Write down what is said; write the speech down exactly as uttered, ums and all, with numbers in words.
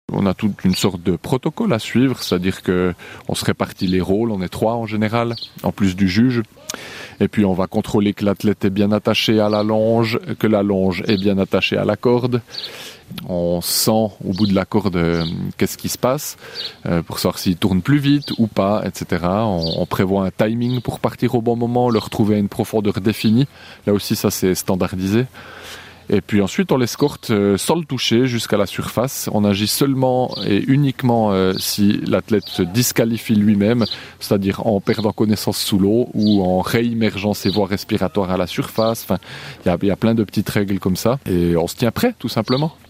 On a toute une sorte de protocole à suivre, c'est-à-dire qu'on se répartit les rôles, on est trois en général, en plus du juge. Et puis on va contrôler que l'athlète est bien attaché à la longe, que la longe est bien attachée à la corde. On sent au bout de la corde euh, qu'est-ce qui se passe euh, pour savoir s'il tourne plus vite ou pas, et cetera. On, on prévoit un timing pour partir au bon moment, le retrouver à une profondeur définie. Là aussi, ça c'est standardisé. Et puis ensuite, on l'escorte euh, sans le toucher jusqu'à la surface. On agit seulement et uniquement euh, si l'athlète se disqualifie lui-même, c'est-à-dire en perdant connaissance sous l'eau ou en réimmergeant ses voies respiratoires à la surface. Enfin, il y a, y a plein de petites règles comme ça. Et on se tient prêt, tout simplement.